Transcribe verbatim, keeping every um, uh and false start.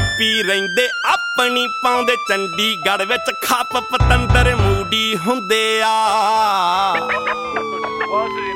Happy ਰਹਿੰਦੇ ਆਪਣੀ ਪਾਉਂਦੇ ਚੰਡੀਗੜ੍ਹ ਵਿੱਚ ਖੱਪ ਪਤੰਦਰ ਮੂਡੀ ਹੁੰਦੇ ਆ।